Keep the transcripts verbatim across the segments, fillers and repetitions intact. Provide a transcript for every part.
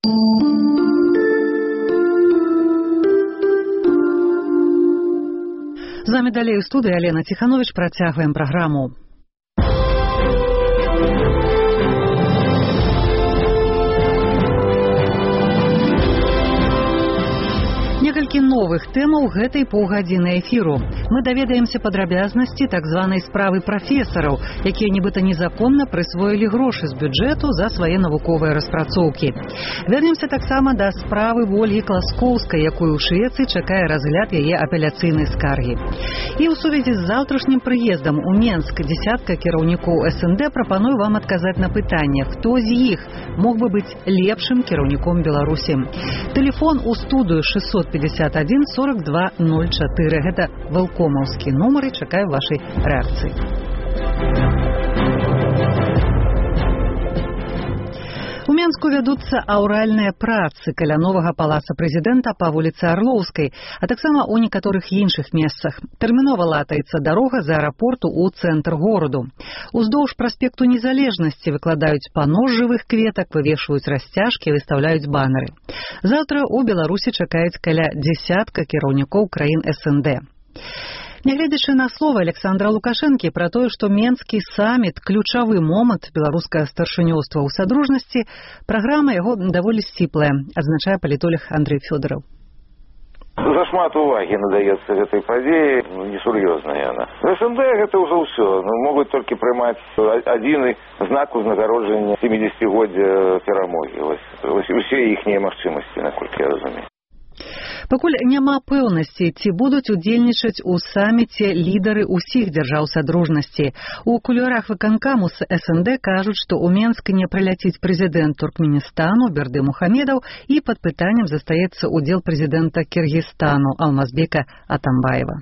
З вами далей у студыі Алена Ціханович, працягваем праграму. Некалькі новых тэмаў гэтай паўгадзіны эфіру. Мы даведаемся падрабязнасці так званай справы прафесараў, якія нібыта незаконна прысвоілі грошы з бюджэту за свае навуковыя распрацоўкі. Вернемся таксама да справы Ольгі Класкоўскай, якую ў Швецыі чакае разгляд яе апеляцыйнай скаргі. І ў сувязі з заўтрашнім прыездам у Менск дзясятка кіраўнікоў эс эн дэ прапаную вам адказаць на пытанне, хто з іх мог бы быць лепшым кіраўніком Беларусі. Тэлефон у студыю шестьсот пятьдесят один сорок два ноль четыре. Гэта вэлкомаўскі нумар і чакаю вашай рэакцыі. У Менску вядуцца аўральныя працы каля новага палаца прэзідэнта па вуліцы Арлоўскай, а таксама ў некаторых іншых месцах. Тэрмінова латаецца дарога з аэрапорту ў цэнтр гораду. Уздоўж праспекту Незалежнасці выкладаюць пано з жывых кветак, вывешваюць расцяжкі, выстаўляюць банеры. Заўтра ў Беларусі чакаюць каля дзясятка кіраўнікоў краін эс эн дэ. Нягледзячы на словы Александра Лукашэнкі пра тое, што Менскі саміт – ключавы момант беларускага старшынёўства ў садружнасці, праграма яго даволі сціплая, адзначае палітолог Андрэй Фёдораў. Зашмат увагі надаецца гэтай падзеі, несур'ёзная яна. эс эн дэ гэта ўжо ўсё, могуць толькі прымаць адзіны знак узнагароджання семидесятигоддзя перамогі. Вось усе іхнія магчымасці, наколькі я разумею. Пакуль няма пэўнасці, ці будуць удзельнічаць у саміце лідары ўсіх дзяржаў садружнасці. У кулуарах выканкаму з эс эн дэ кажуць, што ў Менск не прыляціць прэзідэнт Туркменістану Берды Мухамедаў і пад пытаннем застаецца удзел прэзідэнта Кіргізстану Алмазбека Атамбаева.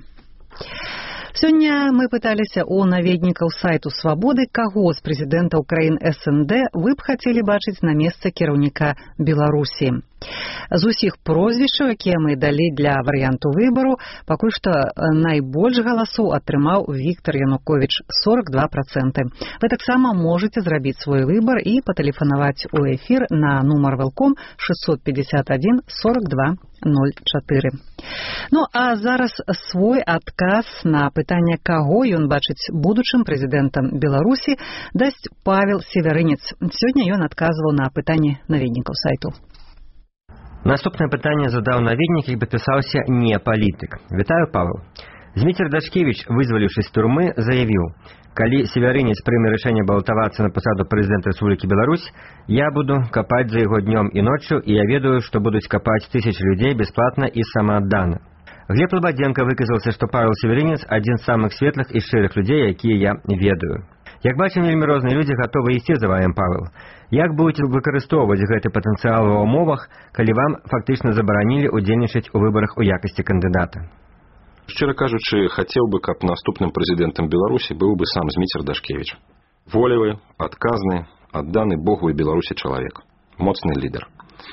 Сёння мы пыталіся ў наведнікаў сайту Свабоды, каго з прэзідэнтаў краін эс эн дэ вы б хацелі бачыць на месцы кіраўніка Беларусі. З усіх прозвішчаў, якія мы далі для варыянту выбару, пакуль што найбольш галасоў атрымаў Віктор Януковіч – сорок два проценты. Вы таксама можаце зрабіць свой выбар і патэлефанаваць у эфір на нумар вэлком шестьсот пятьдесят один сорок два ноль четыре. Ну, а зараз свой адказ на пытанне, каго ён бачыць будучым прэзідэнтам Беларусі, дасць Павел Северынец. Сёння ён адказваў на пытанні наведнікаў сайту. Наступнае пытанне задаў наведнік, як бы пісаўся не палітык. Вітаю, Павел. Зміцер Дашкевіч, вызваліўшись з турмы, заявіў: калі Северынец прыме рашэнне балатавацца на пасаду прэзідэнта Рэспублікі Беларусь, я буду капаць за яго днём і ноччу, і я ведаю, што будуць капаць тысячы людзей бясплатна і самааддана. Глеб Лабадзенко выказаўся, што Павел Северынец адзін з самых светлых і шчырых людзей, якія я ведаю. Як бачым, вельмі розныя людзі гатовы ісці за вамі, Павел. Як будете выкарыстоўваць гэты патэнцыял ва ўмовах, калі вам фактычна забаранілі удзельнічаць у выбарах у якасці кандыдата? Шчыра кажучы, хацеў бы, каб наступным прэзідэнтам Беларусі быў бы сам Зміцер Дашкевіч. Волевы, адказны, адданы Богу і Беларусі чалавек. Моцны лідар.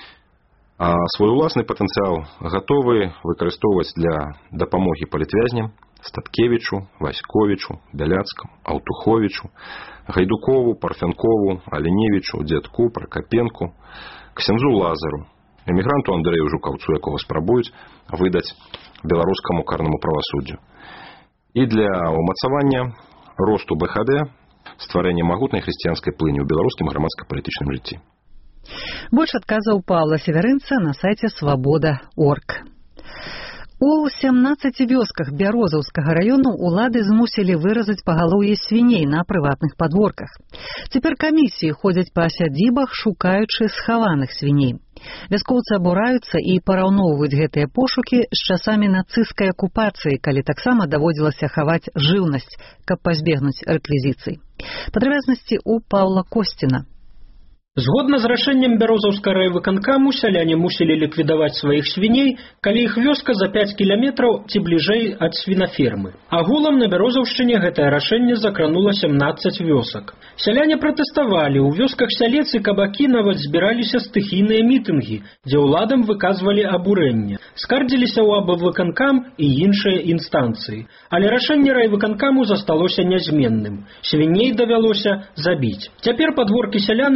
А свой уласны патэнцыял гатовы выкарыстоўваць для дапамогі палітвязням Статкевічу, Васьковічу, Бяляцкаму, Аўтуховічу, Гайдукову, Парфянкову, Аленевічу, Дзядку, Пракапенку, ксяндзу Лазару, эмігранту Андрэю Жукаўцу, якога спрабуюць выдаць беларускаму карнаму правасуддзю. І для ўмацавання росту бэ ха дэ, стварэння магутнай хрысціянскай плыні ў беларускім грамадска-палітычным жыцці. Больш адказаў Павла Северынца на сайце свабода точка орг. У сямнаццаці вёсках Бярозаўскага раёну улады змусілі выразаць пагалоўе свіней на прыватных падворках. Цяпер камісіі ходзяць па сядзібах, шукаючы схаваных свіней. Вяскоўцы абураюцца і параўноўваюць гэтыя пошукі з часамі нацысцкай акупацыі, калі таксама даводзілася хаваць жыўнасць, каб пазбегнуць рэквізіцый. Падрабязнасці ў Паўла Косціна. Згодна з рашэннем Бярозаўскага райвыканкаму, сяляне мусілі ліквідаваць сваіх свіней, калі іх вёска за пяць кіламетраў ці бліжэй ад свінафермы. Агулам на Бярозаўшчыне гэтае рашэнне закранула сямнаццаць вёсак. Сяляне пратэставалі, у вёсках сялец і кабакі нават збіраліся стыхійныя мітынгі, дзе ўладам выказвалі абурэнне. Скардзіліся ў аблвыканкам і іншыя інстанцыі. Але рашэнне райвыканкаму засталося нязменным. Свіней давялося забіць. Цяпер падворкі сялянаў аглядаюць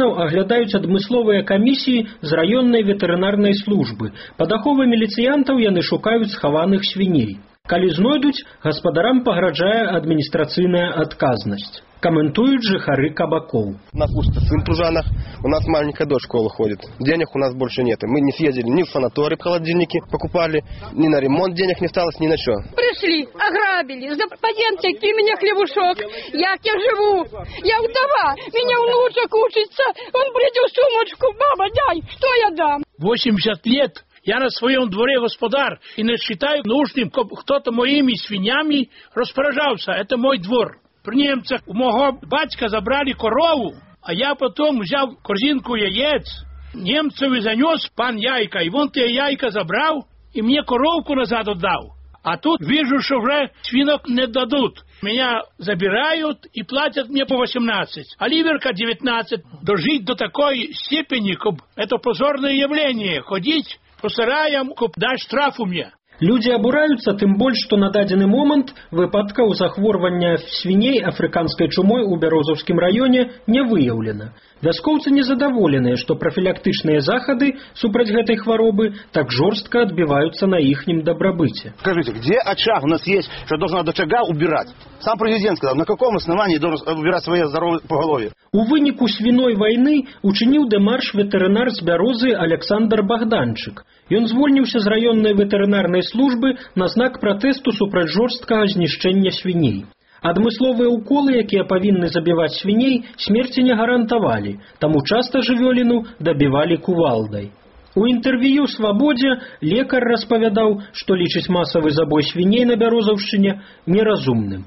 складаюць адмысловыя камісіі з раённай ветэрынарнай службы. Пад аховай міліцыянтаў яны шукаюць схаваных свіней. Калі знойдуць, гаспадарам пагражае адміністрацыйная адказнасць. Комментуют жихары Кабаков. У нас учится сын в Пружанах, у нас маленькая дочь в школу ходит. Денег у нас больше нет. Мы не съездили ни в санаторий, холодильники покупали, ни на ремонт денег не осталось, ни на что. Пришли, ограбили, за пойдемте, ки меня хлебушок. Я я живу, я вдова, меня внучек учится. Он придет сумочку, баба, дай, что я дам? восемьдесят лет. Я на своем дворе господар и не считаю нужным, чтобы кто-то моими свиньями распоряжался. Это мой двор. При немцах у моего батька забрали корову, а я потом взял корзинку яиц. Немцеві занес пан яйка, и вон те яйка забрал, и мне коровку назад отдал. А тут вижу, что уже свинок не дадут. Меня забирают и платят мне по восемнадцать. А ливерка девятнадцать. Дожить до такой степени, коб это позорное явление. Ходить по сараям, коб дать штраф у меня. Людзі абураюцца, тым больш, што на дадзены момант выпадкаў захворвання свіней афрыканскай чумой у Бярозаўскім раёне не выяўлена. Вяскоўцы незадаволеныя, што прафілактычныя захады супраць гэтай хваробы так жорстка адбіваюцца на іхнім дабрабыце. Скажите, где очаг у нас есть, что должен от очага убирать? Сам президент сказал, на каком основании должен убирать свои здоровье поголовье? У выніку свіной вайны учыніў дэмарш ветэрынар з Бярозы Александр Богданчык. Ён звольніўся з раённай ветэрынарнай службы на знак пратэсту супраць жорсткага знішчэння свіней. Адмысловыя уколы, якія павінны забіваць свіней, смерці не гарантавалі, таму часта жывёліну дабівалі кувалдай. У інтэрв'ю «Свабодзе» лекар распавядаў, што лічыць масавы забой свіней на Бярозаўшчыне неразумным.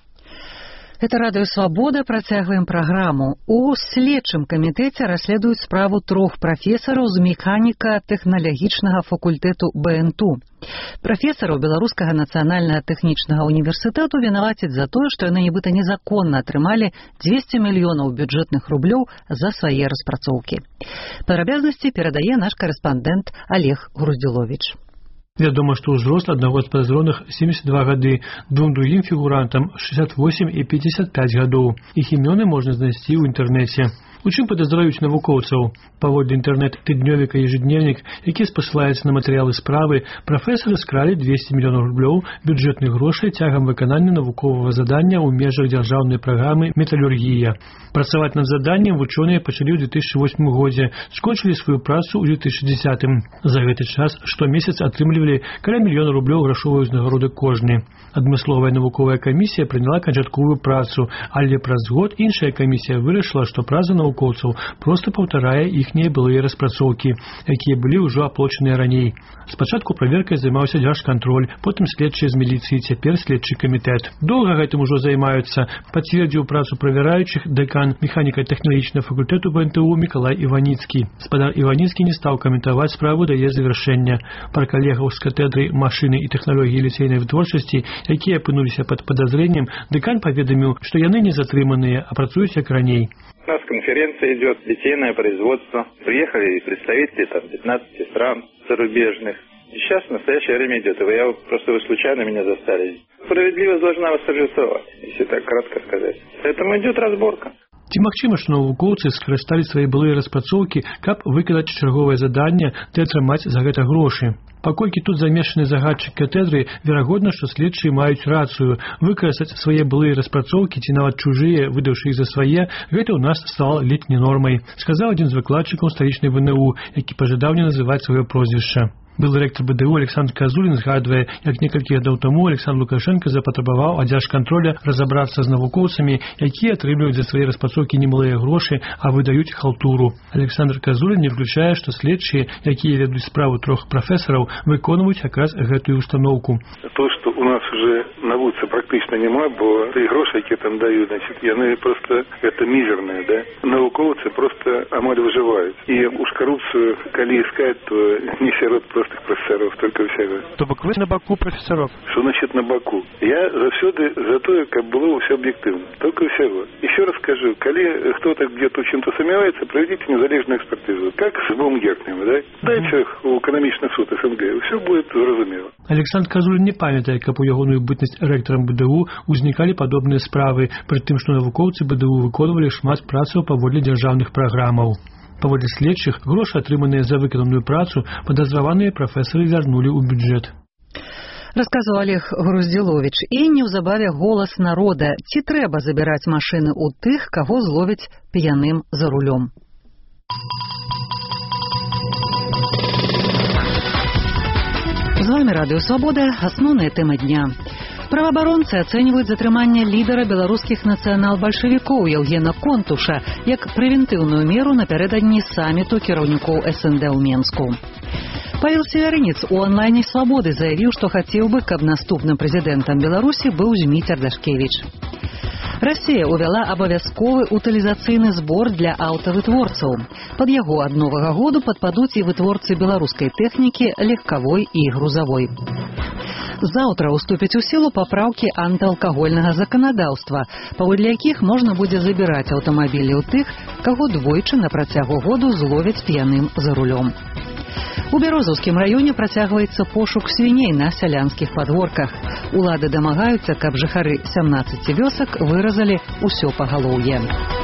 Это радыё «Свабода», працягваем праграму. У следчым камітэце расследуюць справу трох прафесараў з механіка-тэхналагічнага факультэту бэ эн тэ у. Прафесараў Беларускага нацыянальнага тэхнічнага універсітэту вінавацяць за тое, што яны нібыта незаконна атрымалі дзвесце мільёнаў бюджэтных рублёў за свае распрацоўкі. Падрабязнасці перадае наш карэспандэнт Олег Груздзіловіч. Вядома, што ўзрост аднаго з падазроных семьдесят два гады, двум другім фігурантам шестьдесят восемь і пятьдесят пять гадоў. Іх імёны можна знайсці ў інтэрнэце. У чым падазраюць навукоўцаў? Паводле інтэрнэт-тыднёвіка «Ежедневник», які спасылаецца на матэрыялы справы, прафесары скралі двести мільёнаў рублёў бюджэтных грошай цягам выканання навуковага задання ў межах дзяржаўнай праграмы «Металлургія». Працаваць над заданнем вучоныя пачалі ў две тысячи восьмым годзе, скончылі сваю працу ў две тысячи десятым. За гэты час штомесяц атрымлівалі каля мільёна рублёў грашовай узнагароды кожны. Адмысловая навуковая камісія прыняла канчатковую працу, але праз год іншая камісія вырашыла, што праца навукоўцаў проста паўтарае іхнія былыя распрацоўкі, якія былі ўжо аплочаныя раней. Спачатку праверкай займаўся дзяржкантроль, потым следчыя з міліцыі, цяпер следчы камітэт. Доўга гэтым ужо займаюцца, пацвердзіў працу правяраючых дэкан механіка-тэхналагічнага факультэту бэ эн тэ у Мікалай Іваніцкі. Спадар Іваніцкі не стаў каментаваць справу да яе завяршэння. Пра калегаў з катедры машыны і тэхналогіі ліцейнай вытворчасці, якія апынуліся пад падазрэннем, дэкан паведаміў, што яны не затрыманыя, а працуюць як раней. У нас конференция идет, литейное производство. Приехали представители там пятнадцати стран зарубежных. И сейчас в настоящее время идет. И я просто вы случайно меня застали. Справедливость должна восторжествовать, если так кратко сказать. Поэтому идет разборка. Ці магчыма, што навукоўцы скарысталі свае былыя распрацоўкі, каб выканаць чарговае заданне ды атрымаць за гэта грошы? Паколькі тут замешаны загадчык катедры, верагодна, што следчыя маюць рацыю. Выкарыстаць свае былыя распрацоўкі ці нават чужыя, выдаўшы іх за свае, гэта ў нас стала ледзь не нормай, сказаў адзін з выкладчыкаў сталічнай вэ эн у, які пажадаў не называць сваё прозвішча. Былы рэктар бэ дэ у Александр Казулін згадвае, як некалькі гадоў таму Александр Лукашенко запатрабаваў ад дзяржкантроля разабрацца з навукоўцамі, якія атрымліваюць за свае распрацоўкі немалыя грошы, а выдаюць халтуру. Александр Казулін не выключае, што следчыя, якія вядуць справу трох прафесараў, выконваюць якраз гэтую установку. То, што у нас уже навуцы практычна няма, бо тыя грошы, якія там даюць, значит, яны просто гэта мізерныя, да? Навукоўцы просто амаль выжываюць. І уж коррупцию, калі искать, то не сярод просто профессоров, только всего. То бок вы на боку профессоров? Что значит на боку? Я завсёды за то, как было все объективно. Только всего. Еще раз скажу, коли кто-то где-то чем-то сомневается, проведите незалежную экспертизу. Как с Баумгертнем, да? Дайте у экономичный суд эс эн гэ. Все будет зразумело. Александр Казулін не памятае, каб у ягоную бытнасць рэктарам бэ дэ у узнікалі падобныя справы, пры тым, што навукоўцы бэ дэ у выконвалі шмат працаў паводле дзяржаўных праграмаў. Паводле следчых, грошы, атрыманыя за выкананую працу, падазраваныя прафесары вярнулі ў бюджэт. Расказаў Олег Груздзіловіч. І неўзабаве голас народа. Ці трэба забіраць машыны ў тых, каго зловяць п'яным за рулём? З вами Радыё Свабода. Асноўныя тэмы дня. Праваабаронцы ацэньваюць затрыманне лідара беларускіх нацыянал-бальшавікоў Яўгена Контуша як прэвентыўную меру напярэдадні саміту кіраўнікоў эс эн дэ ў Менску. Павел Севярынец у онлайне «Свободы» заявіў, што хацеў бы, каб наступным прэзідэнтам Беларусі быў Зміцер Дашкевіч. Расія ўвяла абавязковы утылізацыйны збор для аўтавытворцаў. Пад яго ад новага году падпадуць і вытворцы беларускай тэхнікі легкавой і грузавой. Заўтра ўступяць у сілу папраўкі антыалкагольнага заканадаўства, паводле якіх можна будзе забіраць аўтамабілі ў тых, каго двойчы на працягу году зловяць п'яным за рулём. У Бярозаўскім раёне працягваецца пошук свіней на сялянскіх падворках. Улады дамагаюцца, каб жыхары сямнаццаці вёсак выразалі ўсё пагалоўе.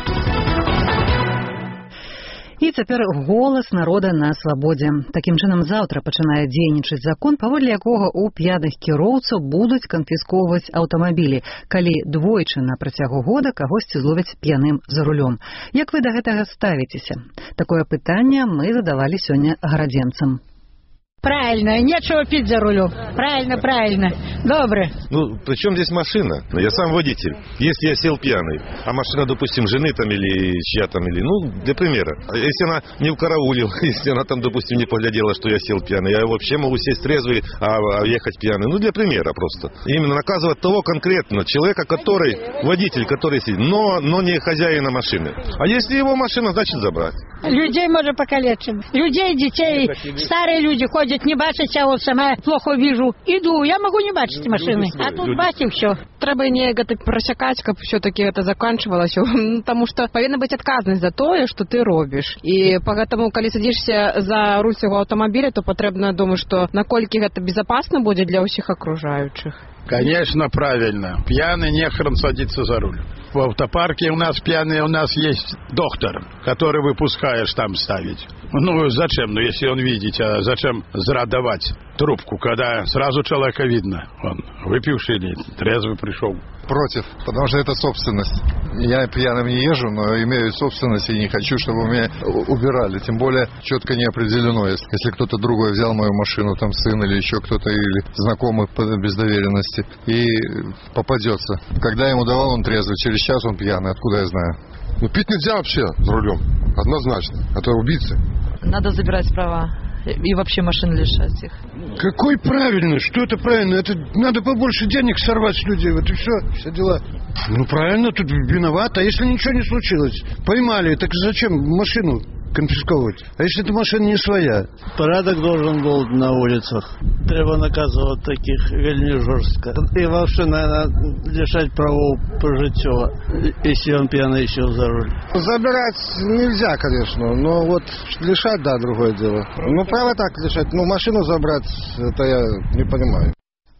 І цяпер голас народа на свабодзе. Такім чынам, заўтра пачынае дзейнічаць закон, паводле якога ў п'яных кіроўцаў будуць канфіскоўваць аўтамабілі, калі двойчы на працягу года кагосьці зловяць п'яным за рулём. Як вы да гэтага ставіцеся? Такое пытанне мы задавалі сёння гарадзенцам. Правильно, нечего пить за рулем. Правильно, правильно. Добро. Ну, при чем здесь машина? Я сам водитель. Если я сел пьяный, а машина, допустим, жены там или чья там, или, ну, для примера. Если она не укараулила, если она там, допустим, не поглядела, что я сел пьяный, я вообще могу сесть трезвый, а, а ехать пьяный. Ну, для примера просто. Именно наказывать того конкретно, человека, который, водитель, который сидит, но, но не хозяина машины. А если его машина, значит забрать. Людей можно покалечить. Людей, детей, старые люди ходят. Не бачить, я вот сама плохо вижу. Иду, я могу не бачить машины. А тут бачим все. Треба не гэта просякать, каб все-таки это заканчивалось. Потому что повинна быть отказность за то, что ты робишь. И поэтому, когда садишься за руль своего автомобиля, то потребно думать, что накольки это безопасно будет для всех окружающих. Конечно, правильно. Пьяный нехрен садиться за руль. В автопарке у нас пьяные, у нас есть доктор, который выпускаешь там ставить. Ну, зачем? Ну, если он видит, а зачем зря давать трубку, когда сразу человека видно? Он выпивший или трезвый пришел. Против, потому что это собственность. Я пьяным не езжу, но имею собственность и не хочу, чтобы у меня убирали. Тем более четко не определено, если, если кто-то другой взял мою машину, там сын или еще кто-то, или знакомый без доверенности, и попадется. Когда я ему давал, он трезвый, через час он пьяный, откуда я знаю? Ну, пить нельзя вообще за рулем, однозначно, это убийцы. Надо забирать права. И вообще машин лишать их. Какой правильно? Что это правильно? Это надо побольше денег сорвать с людей. Вот и все, все дела. Ну правильно, тут виноват. А если ничего не случилось? Поймали, так зачем машину конфисковывать? А если эта машина не своя? Порядок должен был на улицах. Треба наказывать таких вельми жестко. И вообще, наверное, лишать правов прожитого, если он пьяный сел за руль. Забирать нельзя, конечно, но вот лишать, да, другое дело. Ну, право так лишать, ну, машину забрать, это я не понимаю.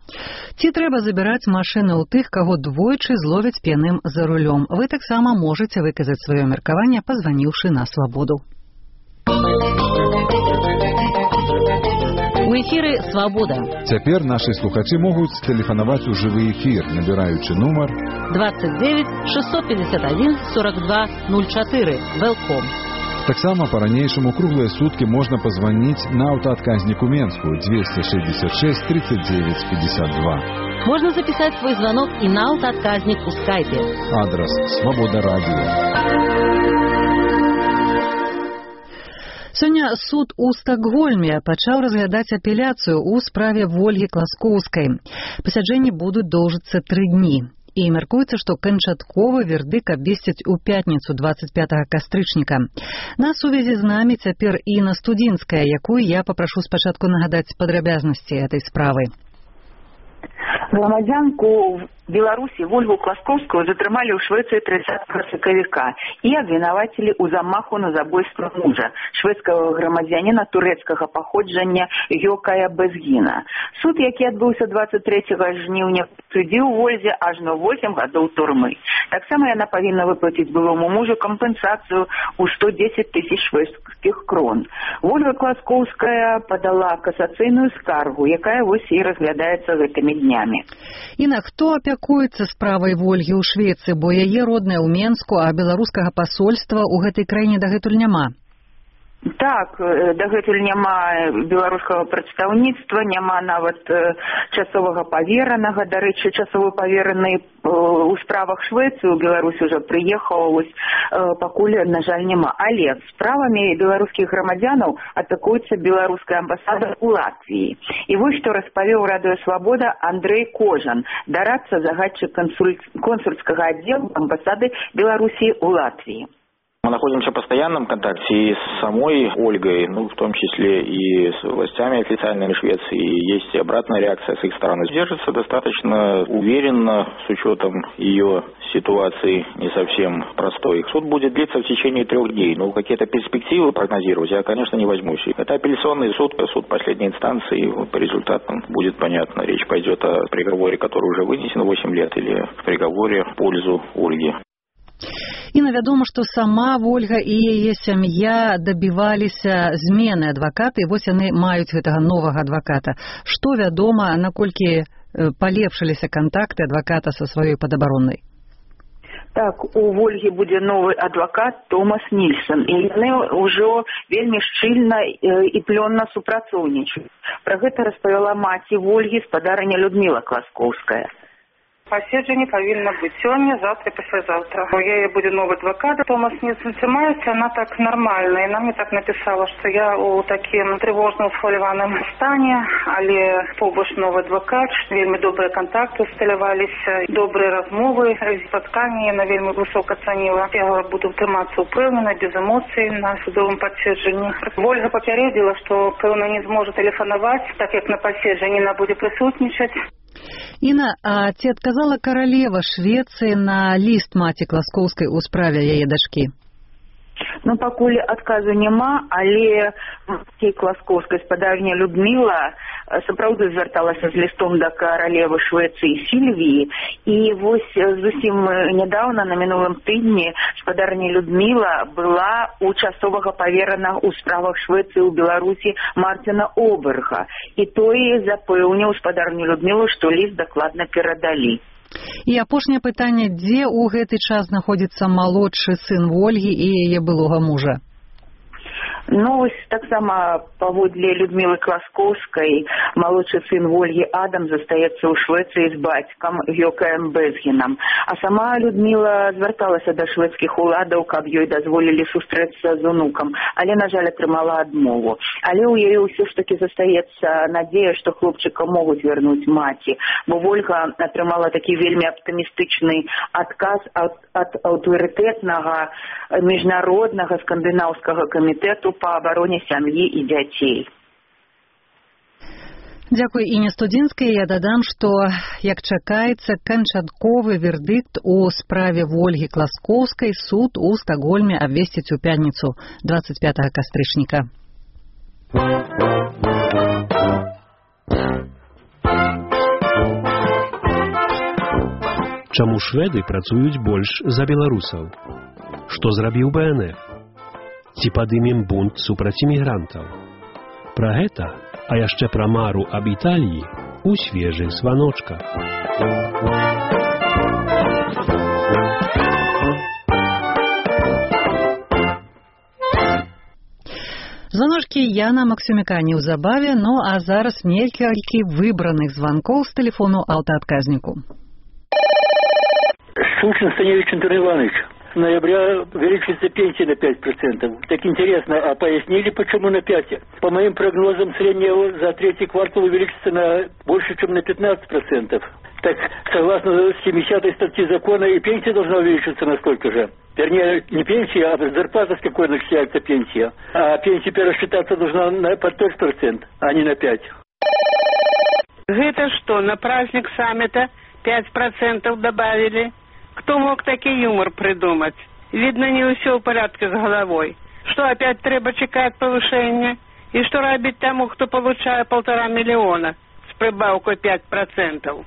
Ці трэба забіраць машыны ў тых, каго двойчы зловяць п'яным за рулём? Вы таксама можаце выказаць сваё меркаванне, пазваніўшы на свабоду. У эфіры «Свабода». Цяпер нашы слухачы могуць тэлефанаваць у жывы эфір, набіраючы нумар двадцать девять шестьсот пятьдесят один сорок два ноль четыре. Велком. Таксама па-ранейшаму круглыя суткі можна пазваніць на аўтаадказніку Менску двести шестьдесят шесть тридцать девять пятьдесят два. Можно записать свой звонок и на аўтаадказнік у скайпе. Адрес «Свобода радио». Сёння суд у Стокгольме пачаў разглядаць апеляцыю ў справе Вольгі Класкоўскай. Пасяджэнні будуць доўжыцца тры дні. І мяркуецца, што канчатковы вердык абвесцяць у пятніцу двадцать пятага кастрычніка. На сувязі з намі цяпер Інна Студзінская, якую я папрашу спачатку нагадаць падрабязнасці этой справы. Громадянку Беларусі Вольгу Класкоўскую затрымалі ў Швецыі трыццатага сакавіка і абвінавацілі ў замаху на забойства мужа, шведскага грамадзяніна турэцкага паходжання Йокая Безгіна. Суд, які адбыўся дваццаць трэцяга жніўня, прысудзіў Вользе ажно восем гадоў турмы. Таксама яна павінна выплаціць былому мужу кампенсацыю ў сто дзесяць тысяч шведскіх крон. Вольга Класкоўская падала касацыйную скаргу, якая вось і разглядаецца гэтымі днямі. І на хто апякуецца справай Вольгі ў Швецыі, бо яе родная ў Менску, а беларускага пасольства ў гэтай краіне дагэтуль няма? Так, дагэтуль няма беларускага прадстаўніцтва, няма нават часовага паверанага. Дарэчы, часовы павераны ў справах Швецыі ў Беларусі ўжо прыехаў, вось пакуль, на жаль, няма. Але справамі беларускіх грамадзянаў атакуецца беларуская амбасада ў Латвіі. І вось што распавёў Радыё Свабода Андрэй Кожан, дарадца загадчык консульскага аддзелу амбасады Беларусі ў Латвіі. Мы находимся в постоянном контакте и с самой Ольгой, ну, в том числе и с властями официальными Швеции. Есть и обратная реакция с их стороны. Держится достаточно уверенно, с учетом ее ситуации не совсем простой. Суд будет длиться в течение трех дней. Ну, какие-то перспективы прогнозировать я, конечно, не возьмусь. Это апелляционный суд, суд последней инстанции. По результатам будет понятно. Речь пойдет о приговоре, который уже вынесен восемь лет, или о приговоре в пользу Ольги. І навядома, што сама Вольга і яе сям'я дабіваліся змены адваката, і вось яны маюць гэтага новага адваката. Што вядома, наколькі палепшыліся кантакты адваката са сваёй падабароннай? Так, у Вольгі будзе новы адвакат Томас Нільсон, і яны ўжо вельмі шчыльна і плённа супрацоўнічаюць. Пра гэта распавяла маці Вольгі, спадарыня Людміла Класкоўская. Паседжанне павінна быць сёння, завтра і паслязаўтра. У яе будзе новы адвакат. Томас Нільсон займаецца, она так нармальна. Яна мне так напісала, што я ў такім трывожным схваляваным стане, але побач новы адвакат, вельмі добрыя кантакты усталяваліся, добрыя размовы, спатканні яна вельмі высока цаніла. Я буду трымацца ўпэўнена, без эмоцый на судовым паседжанні. Вольга папярэдзіла, што пэўна не зможа тэлефанаваць, так як на паседжанні яна будзе прысутнічаць. Інна, а ці адказала каралева Швецыі на ліст маці Класкоўскай у справе яе дачкі? Ну, пакуль адказу няма, але маці Класкоўскай спадарня Людміла сапраўды звярталася з лістом да каралевы Швецыі Сільвіі, і вось зусім нядаўна, на мінулым тыдні, спадарня Людміла была у часовага паверанага ў справах Швецыі ў Беларусі Мартина Оберга, і той запэўніў спадарню Людмілу, што ліст дакладна перадалі. І апошняе пытанне, дзе ў гэты час знаходзіцца малодшы сын Вольгі і яе былога мужа? Ну, вось таксама паводле Людмілы Класкоўскай малодшы сын Вольгі Адам застаецца ў Швецыі з бацькам Йокаем Безгінам. А сама Людміла звярталася да шведскіх уладаў, каб ёй дазволілі сустрэцца з унукам, але, на жаль, атрымала адмову. Але ў яе ўсё ж такі застаецца надзея, што хлопчыка могуць вярнуць маці, бо Вольга атрымала такі вельмі аптымістычны адказ ад, ад аўтарытэтнага міжнароднага скандынаўскага камітэту па абароне сям'і і дзяцей. Дзякуй Інне Студзінскай. Я дадам, што, як чакаецца, канчатковы вердыкт у справе Вольгі Класкоўскай суд у Стакгольме абвесціць у пятніцу двадцать пятага кастрычніка. Чаму шведы працуюць больш за беларусаў? Што зрабіў бэ эн эф? Ці падымем бунт супраць імігрантаў? Пра гэта, а яшчэ пра мару аб Італіі у свежых званочках. Званочкі Яна Максюміка неўзабаве, ну а зараз некалькі выбраных званкоў з тэлефону аўтаадказніку. Шукшин Станевич Антон Иванович. С ноября увеличится пенсия на пять процентов. Так интересно, а пояснили, почему на пять процентов? По моим прогнозам, среднего за третий квартал увеличится на больше, чем на пятнадцать процентов. Так, согласно семидесятой статье закона, и пенсия должна увеличиться на сколько же? Вернее, не пенсия, а зарплата, с какой начисляется пенсия. А пенсия пересчитаться должна на под пять процентов, а не на пять процентов. Это что, на праздник саммита пять процентов добавили. Кто мог такий юмор придумать? Видно, не все в порядке с головой. Что, опять треба чекать повышения? И что робить тому, кто получает полтора миллиона с прибавкой пять процентов?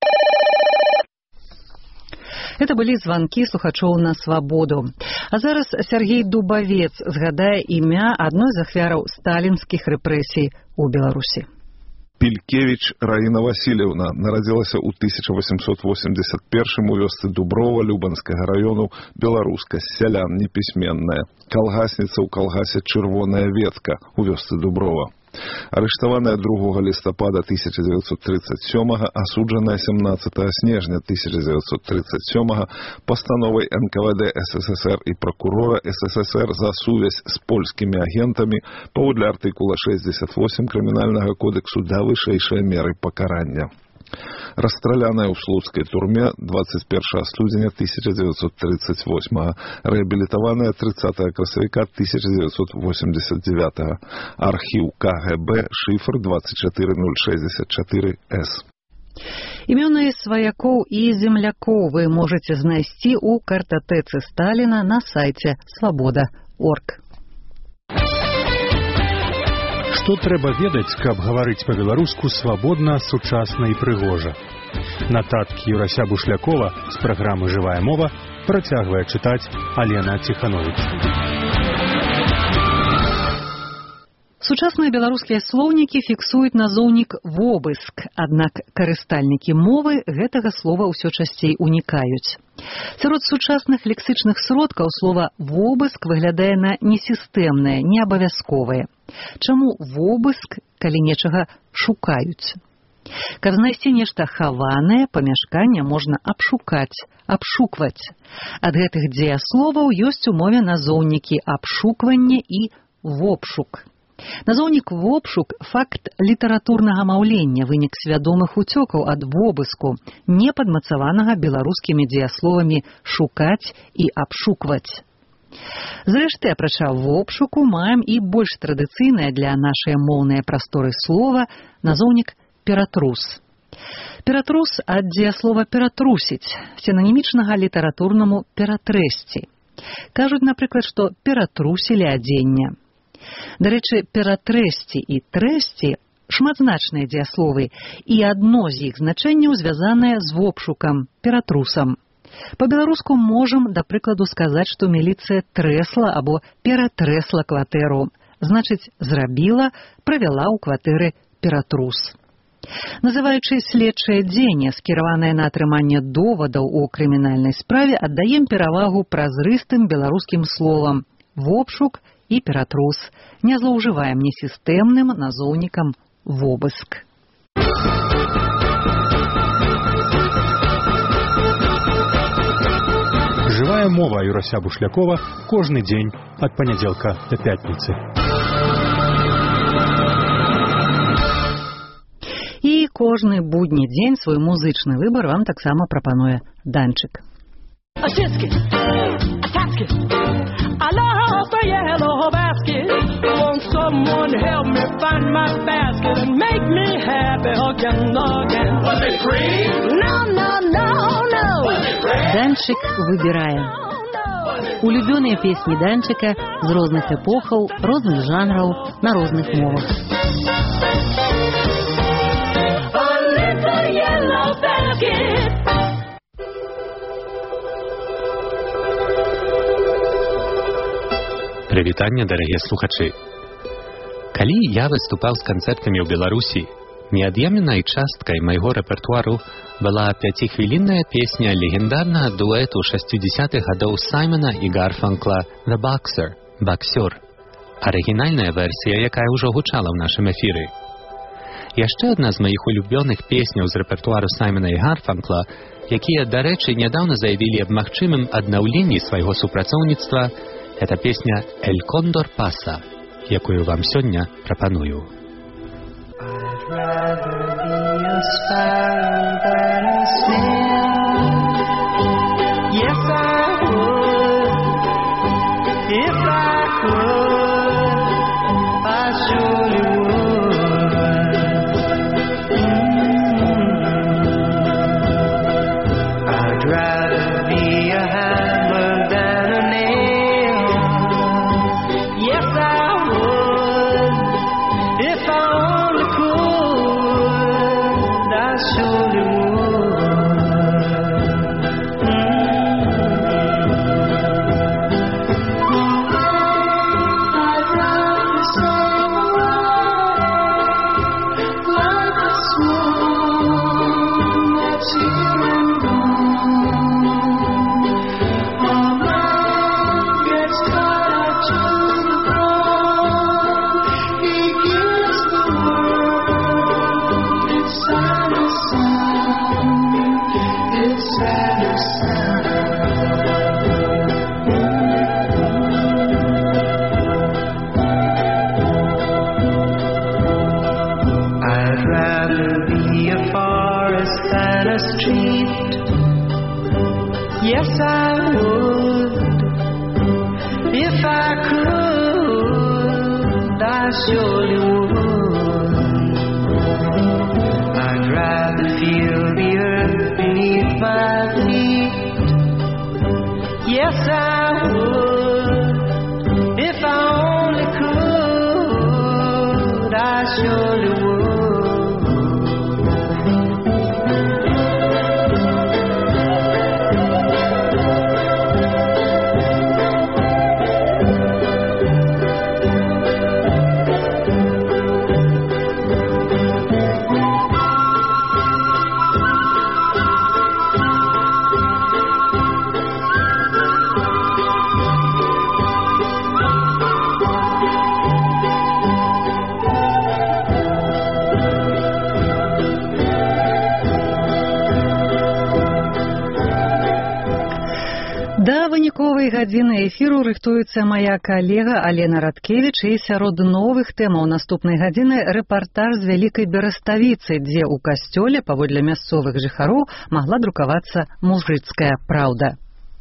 Это былі званкі слухачоў на свабоду. А зараз Сергей Дубавец згадае імя адной з ахвяраў сталінскіх рэпрэсій у Беларусі. Пількевіч Раіна Васильевна нарадзілася ў тысяча восемьсот восемьдесят первым у вёсцы Дуброва Любанскага раёну, беларуска, з сялян, непісьменная. Калгасніца ў калгасе Чырвоная ветка у вёсцы Дуброва. Арыштаваная другога лістапада тысяча девятьсот тридцать сёмага, асуджаная семнадцатого снежня тысяча девятьсот тридцать сёмага пастановай эн ка вэ дэ эс эс эс эр і прокурора эс эс эс эр за сувязь з польскімі агентамі паводле артыкула шестьдесят восемь крымінальнага кодексу да вышэйшай меры пакарання. Расстраляная ў слуцкай турме двадцать первого студзеня тысяча девятьсот тридцать восьмага, рэабілітаваная тридцатого красавіка тысяча девятьсот восемьдесят девятого. Архіў ка гэ бэ, шифр двадцать четыре ноль шестьдесят четыре эс. Імёны сваякоў і землякоў вы можаце знайсці ў картатэцы Сталіна на сайце свабода точка орг. Што трэба ведаць, каб гаварыць па-беларуску свабодна, сучасна і прыгожа? Нататкі Юрася Бушлякова з праграмы «Жывая мова» працягвае чытаць Алена Ціхановіч. Сучасныя беларускія слоўнікі фіксуюць назоўнік «вобыск», аднак карыстальнікі мовы гэтага слова ўсё часцей унікаюць. Сярод сучасных лексычных сродкаў слова «вобыск» выглядае на несістэмнае, неабавязковае. Чаму вобыск, калі нечага шукаюць? Каб знайсці нешта хаванае, памяшканне можна абшукаць, абшукваць. Ад гэтых дзеясловаў ёсць у мове назоўнікі абшукванне і вобшук. Назоўнік вобшук – факт літаратурнага маўлення, вынік свядомых уцёкаў ад вобыску, не падмацаванага беларускімі дзеясловамі «шукаць» і «абшукваць». Зрэшты, апрача вобшуку, маем і больш традыцыйнае для нашай моўнай прасторы слова назоўнік «ператрус». Ператрус ад дзеяслова «ператрусіць», сінанімічнага літаратурнаму «ператрэсці». Кажуць, напрыклад, што ператрусілі адзенне. Дарэчы, ператрэсці і трэсці шматзначныя дзеясловы, і адно з іх значэнняў звязанае з вобшукам, ператрусам. Па-беларуску можам, да прыкладу, сказаць, што міліцыя трэсла або ператрэсла кватэру. Значыць, зрабіла, правяла ў кватэры ператрус. Называючы следчае дзеянне, скіраванае на атрыманне довадаў у крымінальнай справе, аддаем перавагу празрыстым беларускім словам «вобшук» і «ператрус». Не злоўжываем несістэмным назоўнікам «вобыск». Жывая мова Юрася Бушлякова кожны дзень ад панядзелка да пятніцы. І кожны будні дзень свой музычны выбар вам таксама прапануе Данчык. Осетки, Akatski, I love the yellow basket. Won't someone help me find my basket and make me happy again, again? Was it green? No, no, no, no. Was it red? Данчик выбирае. Улюбёныя песні Данчыка з розных эпохаў, розных жанраў, на розных мовах. A little yellow basket. Прывітанне, дарагія слухачы. Калі я выступаў з канцэртамі ў Беларусі, неад'емнай часткай майго рэпертуару была пяцихвілінная песня легендарнага дуэту шэсцідзесятых гадоў Саймона і Гарфанкла «The Boxer» – «Баксёр». Арыгінальная версія, якая ўжо гучала ў нашым эфіры. Яшчэ адна з маіх улюбёных песняў з рэпертуару Саймона і Гарфанкла, якія, дарэчы, нядаўна заявілі аб магчымым аднаўленні свайго супрацоўніцтва, это песня «El Condor Pasa», якую вам сёння прапаную. I'd rather be a sparrow than a snail. Yes, I would. If I could, I surely would. Mm-hmm. sadder sound. I'd rather be a forest than a street. Yes, I would. If I could, I surely would. I'd rather feel the earth beneath my feet. Yes, I would. If I only could, I surely would. Да выніковай гадзіны эфіру рыхтуецца мая калега Алена Радкевіч, і сярод новых тэмаў наступнай гадзіны рэпартаж з вялікай Бераставіцы, дзе ў касцёле, паводле мясцовых жыхароў, магла друкавацца мужыцкая праўда.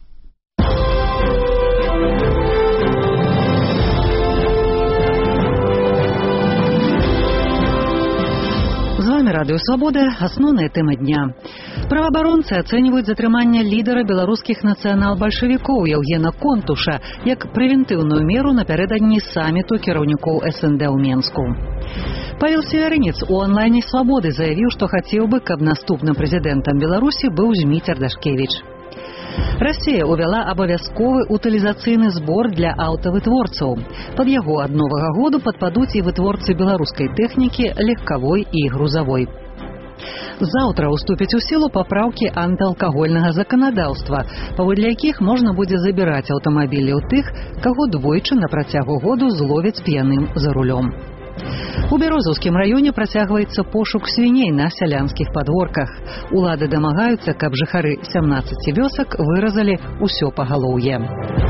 З вами Радыё Свабода. Асноўная тэма дня. Праваабаронцы ацэньваюць затрыманне лідара беларускіх нацыянал-бальшавікоў Яўгена Контуша як прэвентыўную меру напярэдадні саміту кіраўнікоў эс эн дэ ў Менску. Павел Северынец у онлайне Свабоды заявіў, што хацеў бы, каб наступным прэзідэнтам Беларусі быў Зміцер Дашкевіч. Расія ўвяла абавязковы утылізацыйны збор для аўтавытворцаў. Пад яго ад новага году падпадуць і вытворцы беларускай тэхнікі легкавой і грузавой. Заўтра ўступяць у сілу папраўкі антыалкагольнага заканадаўства, паводле якіх можна будзе забіраць аўтамабілі ў тых, каго двойчы на працягу году зловяць п'яным за рулём. У Бярозаўскім раёне працягваецца пошук свіней на сялянскіх падворках. Улады дамагаюцца, каб жыхары сямнаццаці вёсак выразалі ўсё пагалоўе.